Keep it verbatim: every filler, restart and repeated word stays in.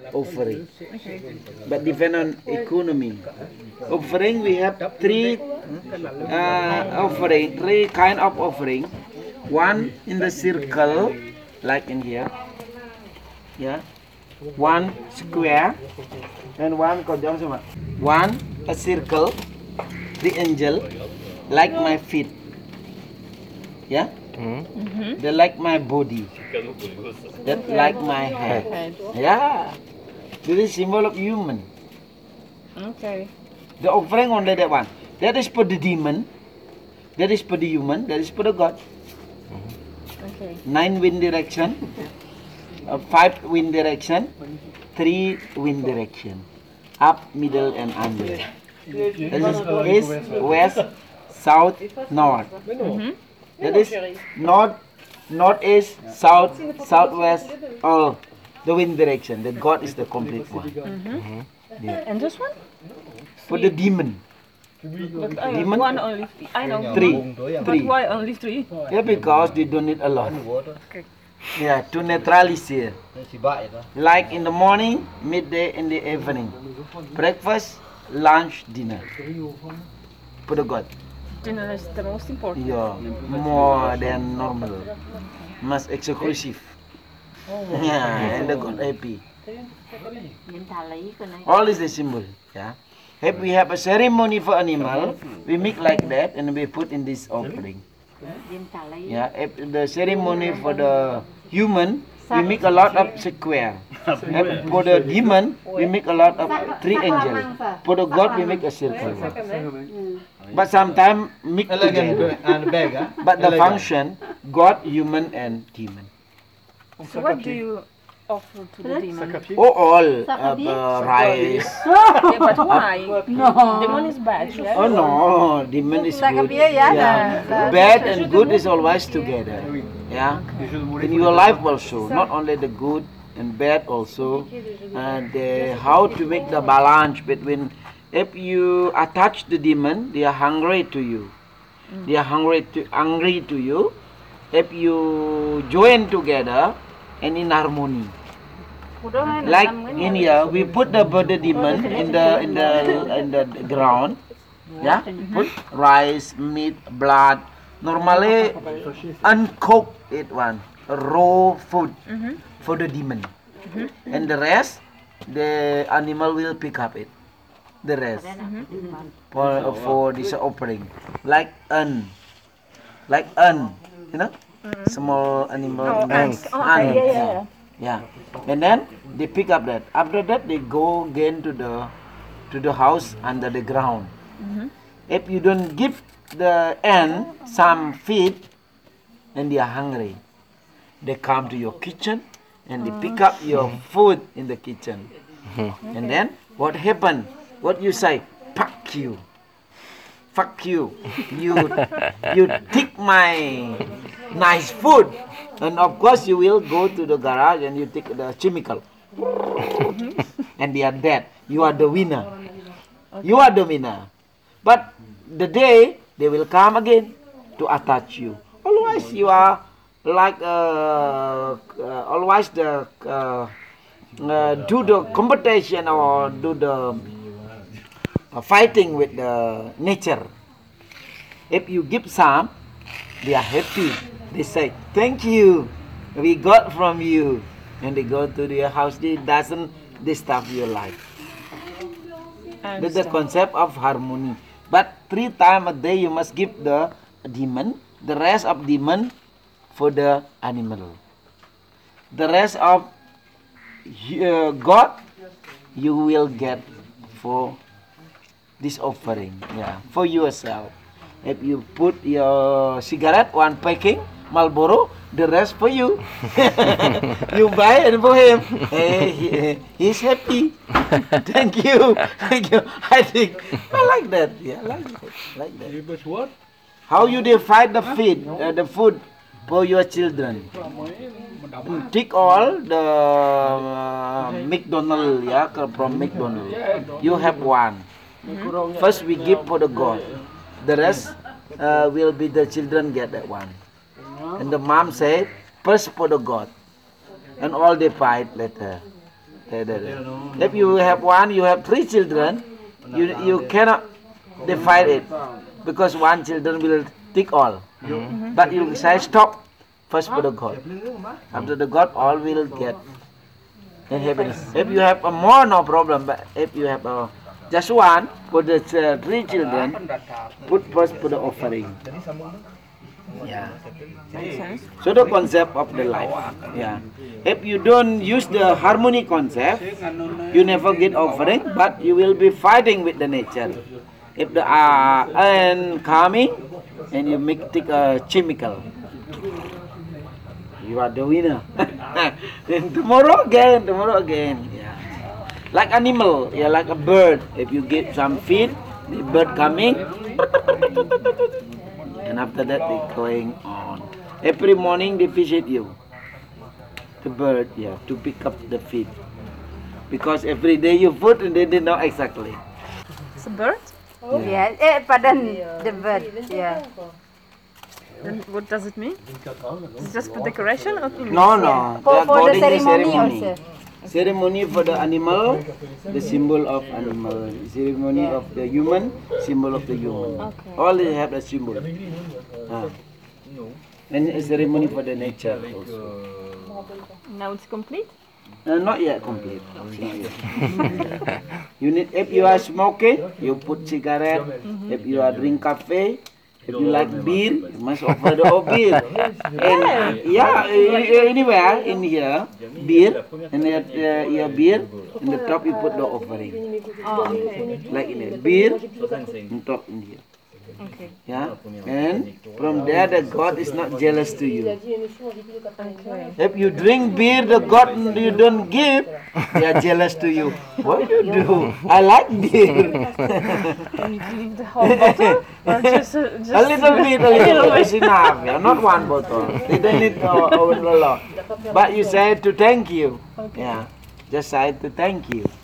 offering. Okay. But depend on economy. Offering, we have three uh, offering, three kind of offering. One in the circle, like in here. Yeah. One square and one one a circle, the angel, like my feet. Yeah. Mm-hmm. They like my body. That like my head. Head. Yeah. This is symbol of human. Okay. The offering only that one. That is for the demon. That is for the human. That is for the God. Okay. Nine wind direction. Uh, five wind direction. Three wind direction. Up, middle, and under. That is east, west, south, north. Mm-hmm. That is north, northeast, south, southwest, all the wind direction. The God is the complete one. Mm-hmm. Yeah. And this one? For the demon, But I Demon? one only. I know. three, But three. why only three? Yeah, because they don't need a lot. Okay. Yeah, to neutralize. Like in the morning, midday, in the evening. Breakfast, lunch, dinner. For the God. Dinner is the most important. Yeah, more than normal. Most exclusive. Yeah, and the God happy. All is the symbol. Yeah. If we have a ceremony for animal, we make like that and we put in this offering. Yeah. If the ceremony for the human, we make a lot of square. If for the demon, we make a lot of three angels. For the God, we make a circle. But sometimes mix together. But the function, God, human, and demon. So what do you offer to the demon? Oh, all uh, uh, rice. Yeah, but why? Demon is bad, yeah? Oh no, demon is good. Yeah, bad and good is always together. Yeah, in your life also, not only the good and bad also, and uh, how to make the balance between. If you attach the demon, they are hungry to you. They are hungry to angry to you. If you join together and in harmony. Like in here, we put the the demon in the in the in the ground. Yeah, put rice, meat, blood. Normally, uncooked it one raw food for the demon, and the rest, the animal will pick up it. The rest for for this offering, like un, like un, you know, small animal. Oh, ants. Oh, Ant, yeah, yeah, yeah. yeah, and then they pick up that. After that, they go again to the to the house under the ground. Mm-hmm. If you don't give the ant some feed, and they are hungry, they come to your kitchen and they pick up your food in the kitchen. And then what happened? What you say? Fuck you. Fuck you. You you take my nice food. And of course you will go to the garage and you take the chemical. And they are dead. You are the winner. You are the winner. But the day they will come again to attach you. Otherwise you are like uh, uh, always the uh, uh, do the competition or do the uh, fighting with the nature. If you give some, they are happy. They say, thank you, we got from you. And they go to their house, they doesn't disturb your life. That's the concept of harmony. But three times a day you must give the demon, the rest of demon for the animal. The rest of uh, God, you will get for this offering, yeah, for yourself. If you put your cigarette, one packing, Marlboro, the rest for you. You buy it for him. Hey, he, he's happy. Thank you. Thank you. I think I like that. Yeah, I like that. Like that. How you divide the feed, uh, the food for your children? Take all the uh, McDonald, yeah, from McDonald. You have one. First we give for the God. The rest uh, will be the children get that one. And the mom said, first for the God. And all they fight later. There, there, there. If you have one, you have three children, you you cannot divide it because one children will take all. Mm-hmm. But you say stop first for the God. After the God, all will get happiness. If you have a more, no problem. But if you have a just one for the uh, three children, put first for the offering. Yeah. Makes sense. So the concept of the life. Yeah. If you don't use the harmony concept, you never get offering, but you will be fighting with the nature. If the uh, and coming, and you make take a chemical, you are the winner. Then tomorrow again, tomorrow again. Yeah. Like animal, yeah, like a bird. If you give some feed, the bird coming. And after that they going on. Every morning they visit you. The bird, yeah, to pick up the feed. Because every day you put and they didn't know exactly. It's a bird? Yeah, eh, pardon, the bird, yeah. Then what does it mean? It's just for decoration or it means- No, no. For, for the according to ceremony, ceremony. also. Ceremony for the animal, the symbol of animal. Ceremony of the human, symbol of the human. Okay. All they have a symbol. Ah. And a ceremony for the nature also. Now it's complete? Uh, not yet complete. Not yet. You need, if you are smoking, you put cigarette. If you are drink coffee, if you like beer, you must offer the oh, beer. And yeah, a- anywhere in here, beer, and at uh, your beer, in the top you put the offering. Oh, okay. Like in there, beer, on top in here. Okay. Yeah, and from there the God is not jealous to you. Okay. If you drink beer, the God you don't give, they are jealous to you. What you do? I like beer. Can you drink the whole bottle? Or just, uh, just A little bit, a little bit is enough. Yeah, not one bottle. They don't need uh, a lot. But you say to thank you. Yeah, just say to thank you.